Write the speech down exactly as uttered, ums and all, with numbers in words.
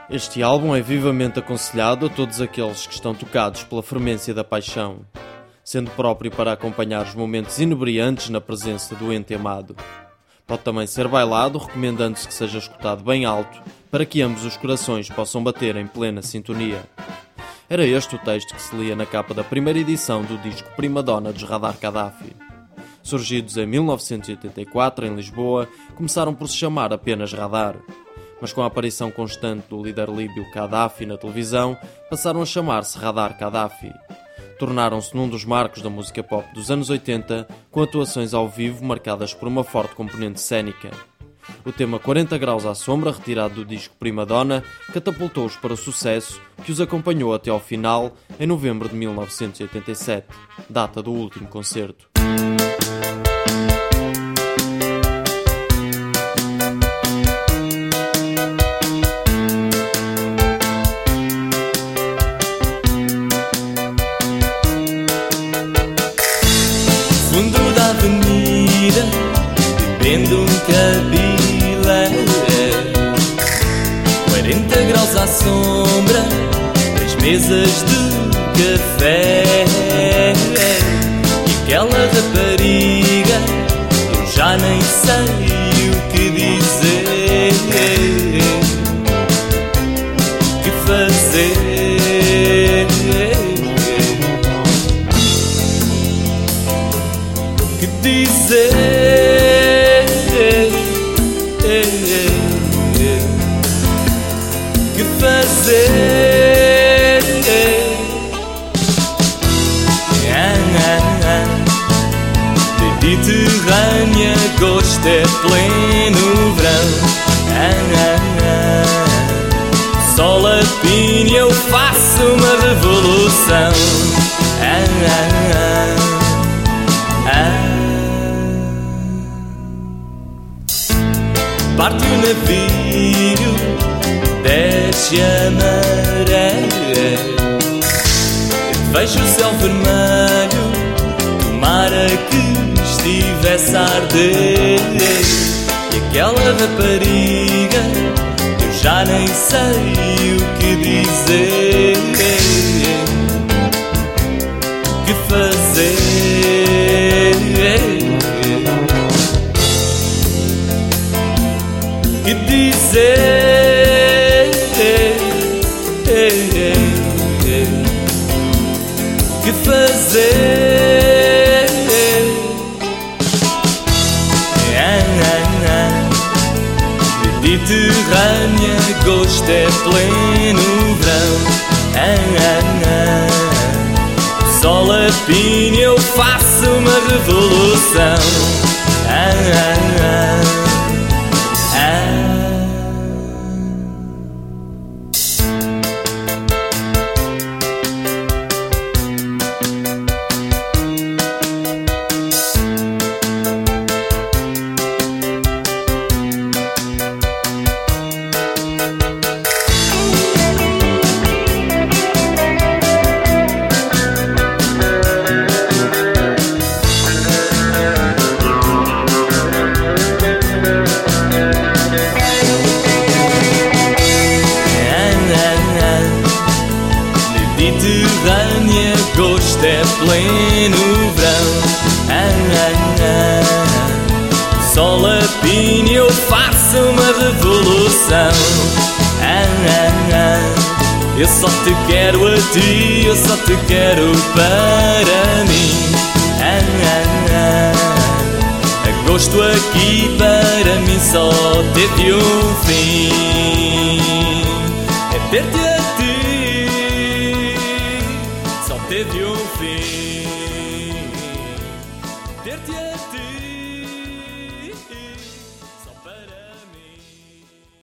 Este álbum é vivamente aconselhado a todos aqueles que estão tocados pela fermência da paixão, sendo próprio para acompanhar os momentos inebriantes na presença do ente amado. Pode também ser bailado, recomendando-se que seja escutado bem alto, para que ambos os corações possam bater em plena sintonia. Era este o texto que se lia na capa da primeira edição do disco Prima Donna dos Radar Kadhafi. Surgidos em mil novecentos e oitenta e quatro, em Lisboa, começaram por se chamar apenas Radar. Mas com a aparição constante do líder líbio Kadhafi na televisão, passaram a chamar-se Radar Kadhafi. Tornaram-se num dos marcos da música pop dos anos oitenta, com atuações ao vivo marcadas por uma forte componente cênica. O tema quarenta graus à sombra, retirado do disco Prima Donna, catapultou-os para o sucesso, que os acompanhou até ao final, em novembro de mil novecentos e oitenta e sete, data do último concerto. Fundo da avenida, bebendo um cabile, quarenta graus à sombra, três mesas de café, e aquela rapariga, eu já nem sei o que dizer, o que fazer. Dizer que fazer. Mediterrânea, gosto é pleno verão. Sol a pino, eu faço uma revolução. Parte o navio, desce a maré, vejo o céu vermelho, tomara que estivesse a arder. E aquela rapariga, eu já nem sei o que dizer, o que fazer. Que dizer, que fazer. Mediterrânea, gosto é pleno verão. Sol a pino, eu faço uma revolução. Mediterrânea, gosto é pleno verão. Sol a pino, eu faço uma revolução. Eu só te quero a ti, eu só te quero para mim. Agosto aqui para mim só teve um fim. É ter-te a ti, só teve um fim. Ter-te a ti.